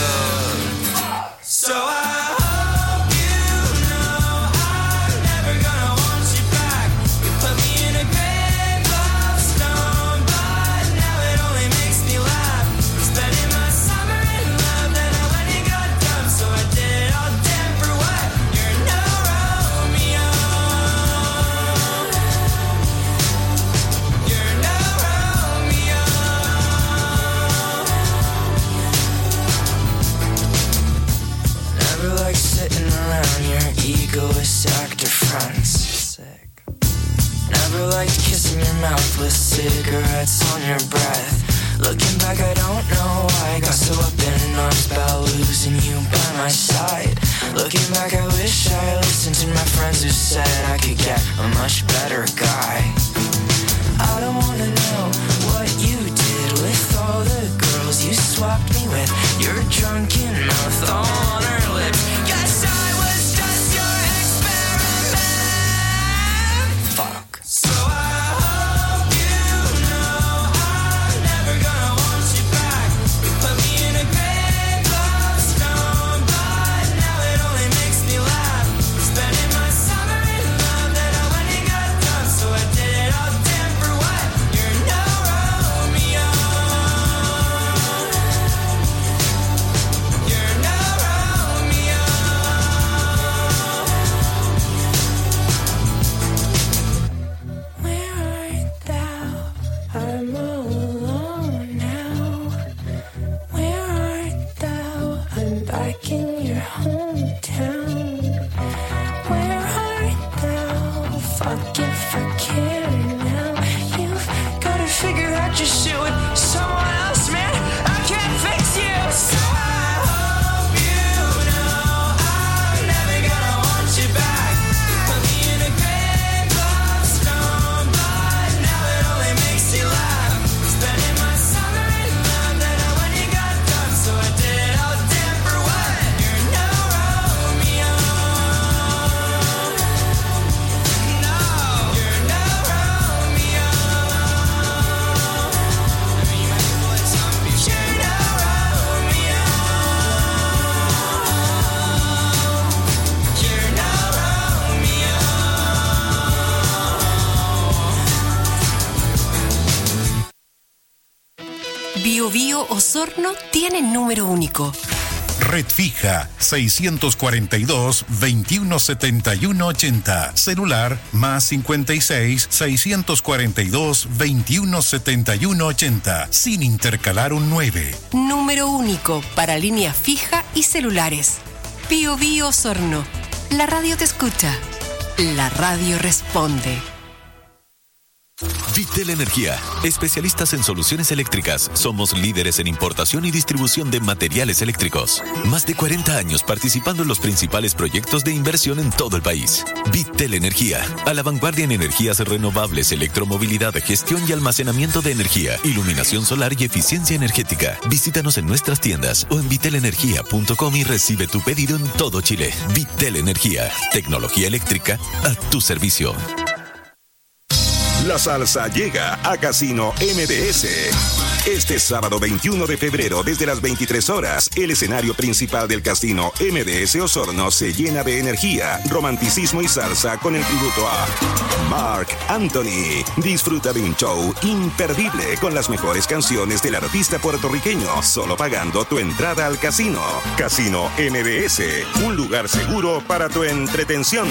So I hope you know I'm never gonna want you back. You put me in a grave of stone, but now it only makes me laugh. Spending my summer in love, then I went and got dumb, so I did it all damn for what? You're no Romeo. You're no Romeo. Never like sitting around your egoist actor friends. Sick. Never liked kissing your mouth with cigarettes on your breath. Looking back, I don't know why I got so up in arms about losing you by my side. Looking back, I wish I listened to my friends who said I could get a much better guy. I don't wanna know what you did with all the girls you swapped me with. Your drunken mouth on her lips. Guess I was just your experiment. Fuck. So I hope you know I'm never gonna want you back. You put me in a grave of stone, but now it only makes me laugh. Spending my summer in love, then I went and got dumb, so I did it all damn for what? You're no Romeo. You're no Romeo. Where art thou? I'm all alone now. Where art thou? I'm back in your hometown. Where art thou? Fuck if I care now. You've gotta figure out your shit with someone else, man. I can't fix you. So I hope you know I'm never gonna want you back. You put me in a grave of stone, but now it only makes you laugh. Spending my summer in love, then I went and got dumb, so I did it all damn for what? You're no Romeo. No, you're no Romeo. I mean, you might pull it some, but you're no Romeo. You're no Romeo. Bio Bio Osorno tiene número único. Red fija seiscientos cuarenta y dos, veintiuno setenta y uno ochenta. Celular más cincuenta y seis, seiscientos cuarenta y dos, veintiuno setenta y uno ochenta. Sin intercalar un nueve. Número único para línea fija y celulares. Bio Bio Osorno. La radio te escucha. La radio responde. Vitel Energía, especialistas en soluciones eléctricas. Somos líderes en importación y distribución de materiales eléctricos. Más de cuarenta años participando en los principales proyectos de inversión en todo el país. Vitel Energía, a la vanguardia en energías renovables, electromovilidad, gestión y almacenamiento de energía, iluminación solar y eficiencia energética. Visítanos en nuestras tiendas o en vitel energía punto com y recibe tu pedido en todo Chile. Vitel Energía, tecnología eléctrica a tu servicio. La salsa llega a Casino M D S. Este sábado veintiuno de febrero, desde las veintitrés horas, el escenario principal del Casino M D S Osorno se llena de energía, romanticismo y salsa con el tributo a Marc Anthony. Disfruta de un show imperdible con las mejores canciones del artista puertorriqueño, solo pagando tu entrada al casino. Casino M D S, un lugar seguro para tu entretención.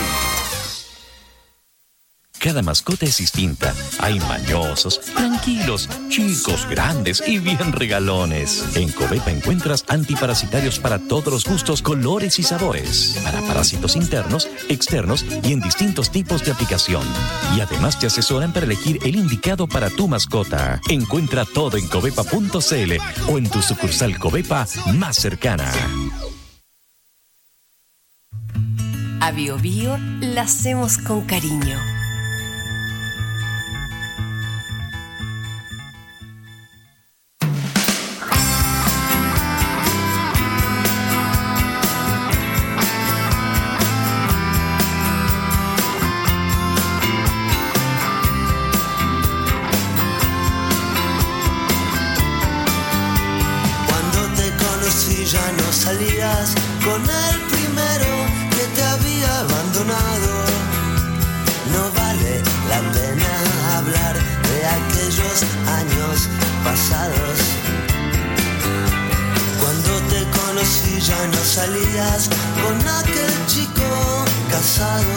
Cada mascota es distinta. Hay mañosos, tranquilos, chicos, grandes y bien regalones. En Covepa encuentras antiparasitarios para todos los gustos, colores y sabores. Para parásitos internos, externos y en distintos tipos de aplicación. Y además te asesoran para elegir el indicado para tu mascota. Encuentra todo en covepa punto cl o en tu sucursal Covepa más cercana. A Bio Bio la hacemos con cariño. Salías con el primero que te había abandonado. No vale la pena hablar de aquellos años pasados. Cuando te conocí ya no salías con aquel chico casado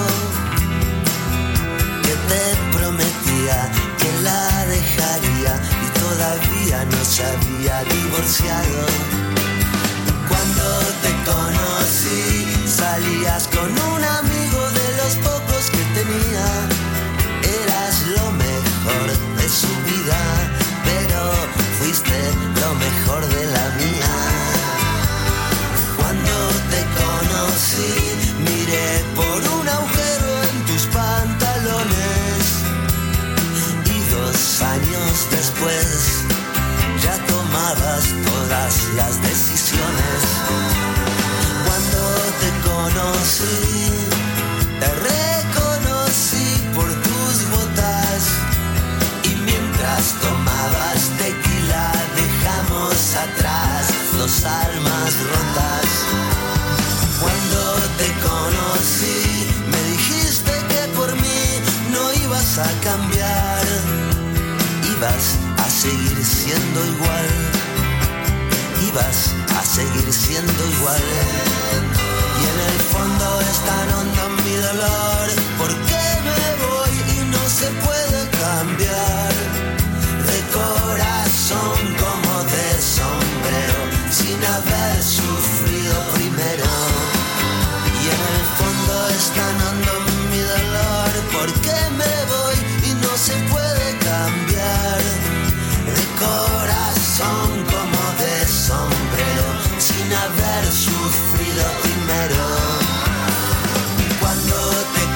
que te prometía que la dejaría y todavía no se había divorciado. Cuando te conocí, salías con un amigo de los pocos que tenía. Eras lo mejor de su vida, pero fuiste lo mejor de la mía. Cuando te conocí, miré por un agujero en tus pantalones. Y dos años después, ya tomabas todas las decisiones. Cuando te conocí, te reconocí por tus botas. Y mientras tomabas tequila, dejamos atrás dos almas rotas. Cuando te conocí, me dijiste que por mí no ibas a cambiar. Ibas a seguir siendo igual, ibas a seguir siendo igual. Y en el fondo es tan hondo mi dolor, porque me voy y no se puede cambiar. De corazón como de sombrero, sin haber sufrido primero. Y en el fondo es tan hondo mi dolor, porque me voy y no se puede cambiar. De corazón como de sombrero, sin haber sufrido primero. Cuando te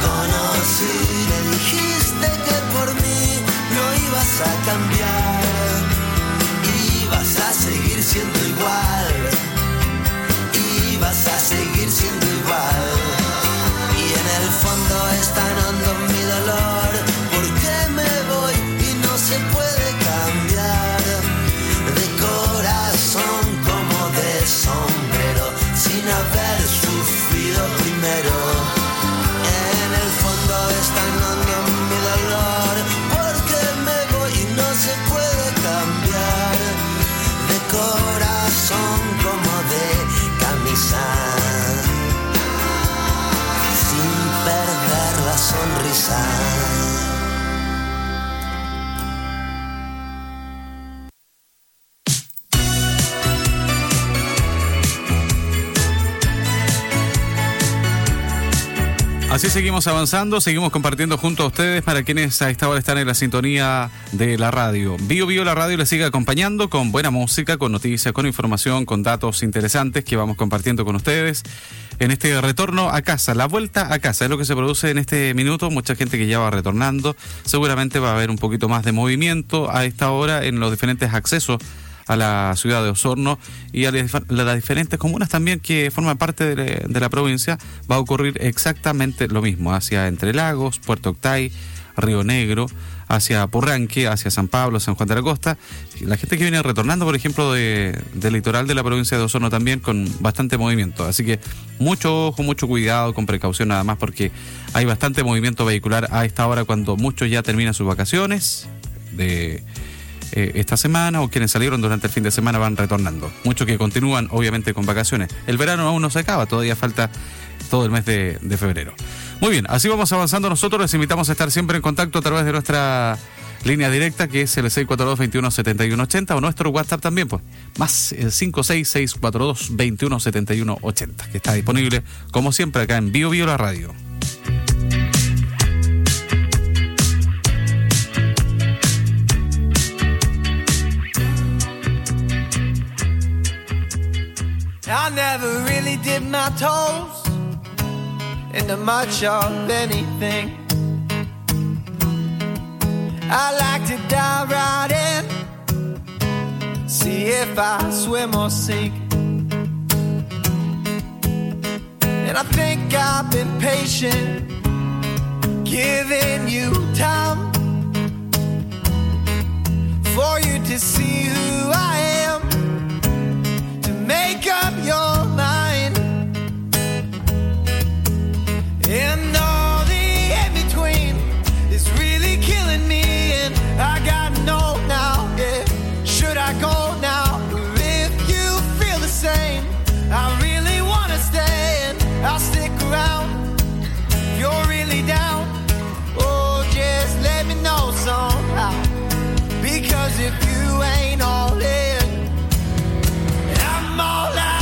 Así seguimos avanzando, seguimos compartiendo junto a ustedes para quienes a esta hora están en la sintonía de la radio. Bio Bio la radio les sigue acompañando con buena música, con noticias, con información, con datos interesantes que vamos compartiendo con ustedes en este retorno a casa, la vuelta a casa, es lo que se produce en este minuto. Mucha gente que ya va retornando, seguramente va a haber un poquito más de movimiento a esta hora en los diferentes accesos a la ciudad de Osorno y a las diferentes comunas también que forman parte de, de la provincia. Va a ocurrir exactamente lo mismo hacia Entre Lagos, Puerto Octay, Río Negro, hacia Purranque, hacia San Pablo, San Juan de la Costa. La gente que viene retornando, por ejemplo, de, del litoral de la provincia de Osorno también con bastante movimiento. Así que mucho ojo, mucho cuidado, con precaución nada más, porque hay bastante movimiento vehicular a esta hora cuando muchos ya terminan sus vacaciones de Eh, esta semana, o quienes salieron durante el fin de semana van retornando. Muchos que continúan obviamente con vacaciones. El verano aún no se acaba, todavía falta todo el mes de, de febrero. Muy bien, así vamos avanzando nosotros. Les invitamos a estar siempre en contacto a través de nuestra línea directa, que es el seis cuatro dos, veintiuno, setenta y uno ochenta, o nuestro WhatsApp también, pues, más el cinco seis seis cuatro dos, veintiuno, setenta y uno ochenta, que está disponible como siempre acá en Bio Bio la radio. I never really did my toes into much of anything. I like to dive right in, see if I swim or sink. And I think I've been patient, giving you time for you to see who I am, make up your mind. And all the in-between is really killing me, and I gotta know now, yeah, should I go now? If you feel the same, I really wanna stay, and I'll stick around. If you're really down, oh, just let me know somehow, because if you ain't all in, I'm all out.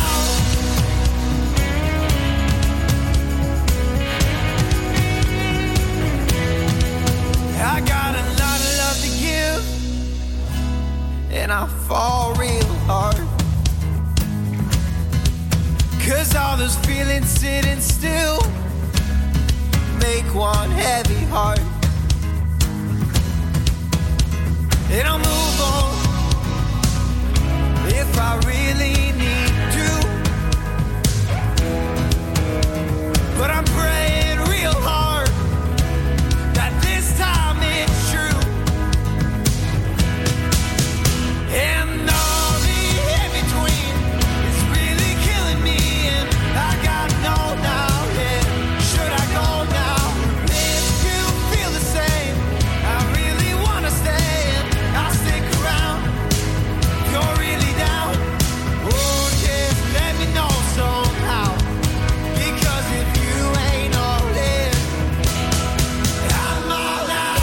I got a lot of love to give, and I fall real hard, 'cause all those feelings sitting still make one heavy heart. And I'll move on if I really need to, but I'm praying real hard that this time it's true. And all the in-between is really killing me, and I gotta know now, yeah, should I go now? If you feel the same, I really wanna stay, and I'll stick around. If you're really down, oh, just let me know somehow, because if you ain't all in, I'm all out.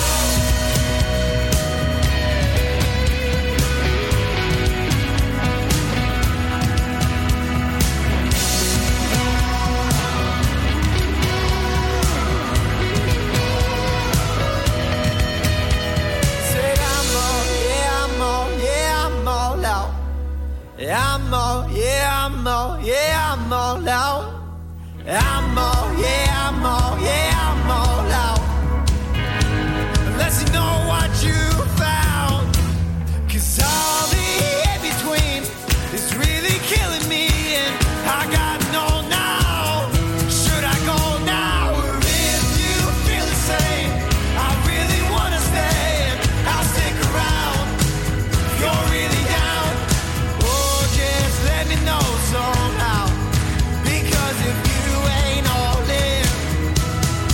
Say I'm all, yeah, I'm all, yeah, I'm all out. I'm all, yeah, I'm all, yeah, I'm all out. I'm all, yeah, I'm all, yeah, I'm all out. Unless you know what you found, 'cause all the in-between is really killing me, and I gotta know now, should I go now? Or if you feel the same, I really wanna stay, and I'll stick around. If you're really down, oh, just let me know somehow, because if you ain't all in,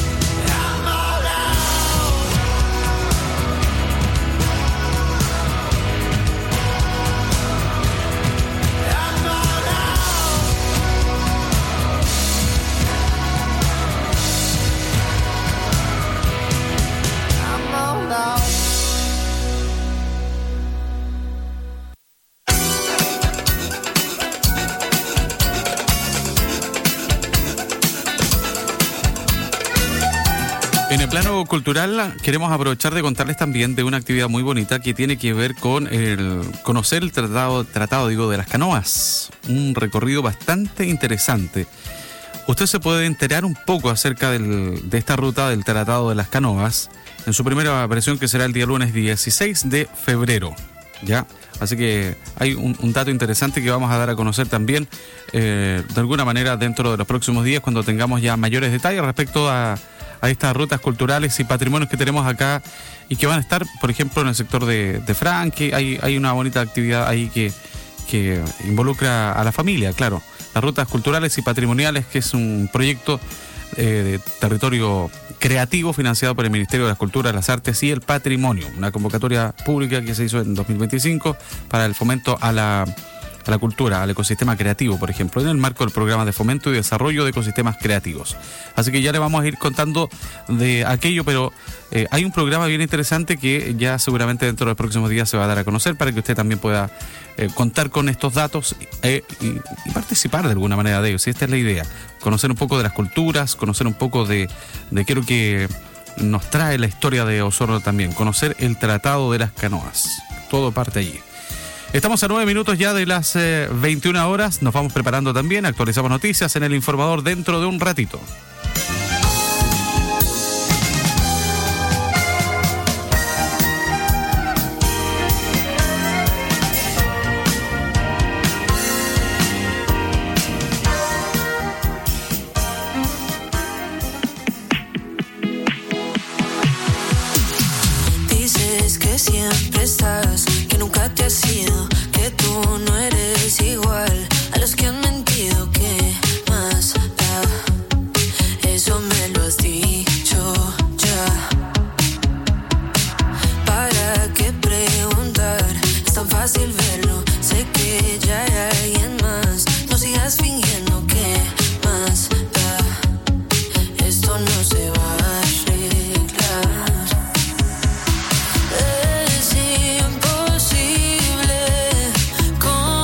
En el plano cultural queremos aprovechar de contarles también de una actividad muy bonita que tiene que ver con el conocer el tratado, tratado digo, de las canoas. Un recorrido bastante interesante. Usted se puede enterar un poco acerca del, de esta ruta del Tratado de las Canoas en su primera versión, que será el día lunes dieciséis de febrero. ¿Ya? Así que hay un, un dato interesante que vamos a dar a conocer también eh, de alguna manera dentro de los próximos días, cuando tengamos ya mayores detalles respecto a, a estas rutas culturales y patrimonios que tenemos acá y que van a estar, por ejemplo, en el sector de, de Franque. Hay, hay una bonita actividad ahí que, que involucra a la familia, claro. Las rutas culturales y patrimoniales, que es un proyecto eh, de territorio creativo financiado por el Ministerio de las Culturas, las Artes y el Patrimonio. Una convocatoria pública que se hizo en dos mil veinticinco para el fomento a la, a la cultura, al ecosistema creativo, por ejemplo, en el marco del programa de fomento y desarrollo de ecosistemas creativos. Así que ya le vamos a ir contando de aquello, pero eh, hay un programa bien interesante que ya seguramente dentro de los próximos días se va a dar a conocer para que usted también pueda eh, contar con estos datos eh, y, y participar de alguna manera de ellos. Y esta es la idea, conocer un poco de las culturas, conocer un poco de, de qué es lo que nos trae la historia de Osorno también, conocer el Tratado de las Canoas. Todo parte allí. Estamos a nueve minutos ya de las eh, veintiuna horas, nos vamos preparando también, actualizamos noticias en el Informador dentro de un ratito. Dices que siempre estás, que nunca te has ido, que tú no eres igual a los que han mentido. ¿Qué más da? Eso me lo has dicho ya. ¿Para qué preguntar? Es tan fácil verlo. Sé que ya hay alguien más. No sigas fingiendo. ¿Qué más da? Esto no se va a arreglar. Es imposible con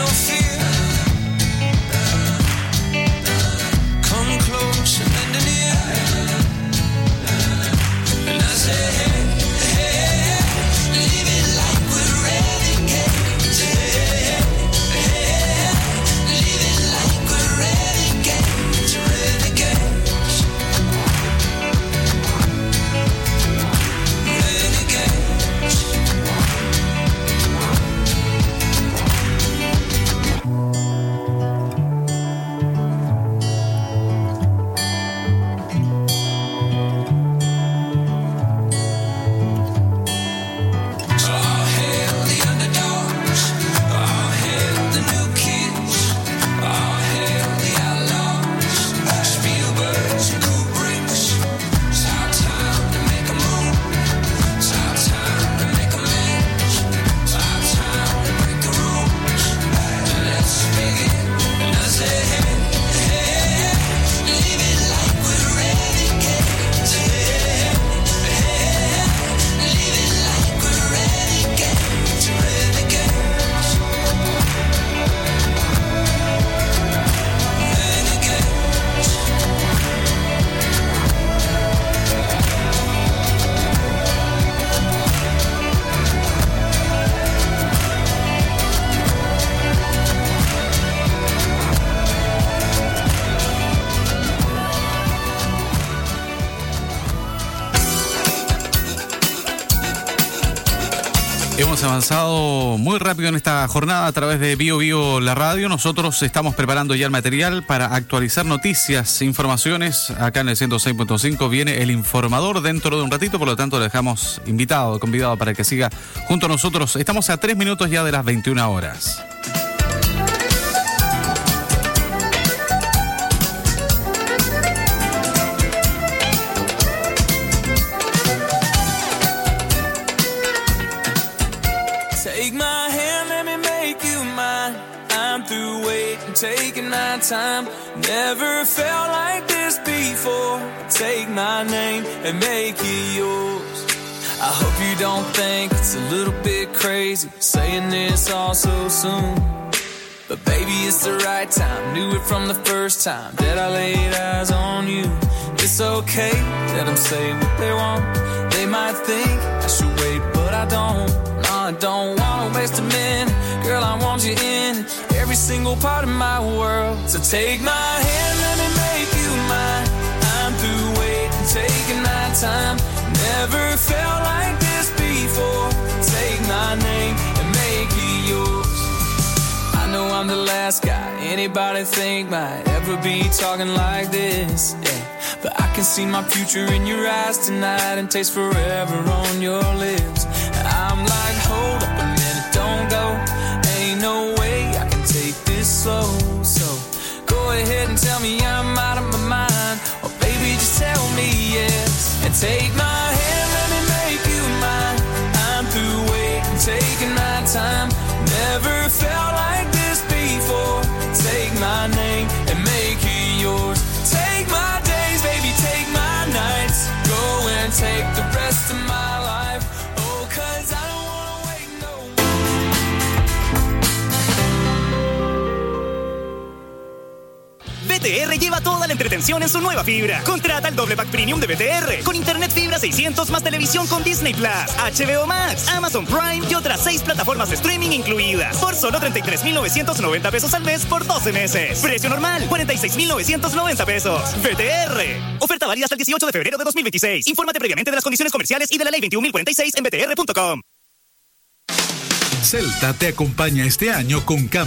fear. Come close and lend an ear. And I say, hey, hey, hey, live it like we're renegades. Hey, hey, hey, live it like we're renegades, renegades, renegades. All hail the underdogs, all hail the new kids, all hail the outlaws, Spielbergs and Kubricks. It's our time to make a move, it's our time to make amends, it's our time to break the rules. Let's begin. And I say, hey, hey, hey, live it like we're renegades. Hey, hey, hey, live it like we're renegades, renegades, Hemos avanzado muy rápido en esta jornada a través de Bio Bio La Radio. Nosotros estamos preparando ya el material para actualizar noticias, informaciones. Acá en el ciento seis punto cinco viene el informador dentro de un ratito, por lo tanto le dejamos invitado, convidado para que siga junto a nosotros. Estamos a tres minutos ya de las veintiuna horas. take my hand, let me make you mine. I'm through waiting, taking my time. Never felt like this before. Take my name and make it yours. I hope you don't think it's a little bit crazy saying this all so soon. But baby, it's the right time. Knew it from the first time that I laid eyes on you. It's okay, let them say what they want. They might think I should wait, but I don't. No, I don't wanna waste a minute. Girl, I want you in every single part of my world. So take my hand, let me make you mine. I'm through waiting, taking my time. Never felt like this before. Take my name and make it yours. I know I'm the last guy anybody think might ever be talking like this, yeah. But I can see my future in your eyes tonight and taste forever on your lips. I'm like, hold up a minute, don't go. Ain't no way I can take this slow. So go ahead and tell me I'm out of my mind, or baby just tell me yes. And take my hand, let me make you mine. I'm through waiting, taking my time. Never felt like this before. Take my name and make it yours. Take my days, baby, take my nights. Go and take the rest of my life. Oh, cause I don't wanna wait no B T R lleva toda la entretención en su nueva fibra. Contrata el doble pack premium de B T R con internet fibra seiscientos más televisión con Disney Plus, H B O Max, Amazon Prime y otras seis plataformas de streaming incluidas por solo treinta y tres mil novecientos noventa pesos al mes por doce meses. Precio normal cuarenta y seis mil novecientos noventa pesos. B T R. Oferta válida hasta el dieciocho de febrero de dos mil veintiséis. Infórmate previamente de las condiciones comerciales y de la ley veintiún mil cuarenta y seis en b t r punto com. Celta te acompaña este año con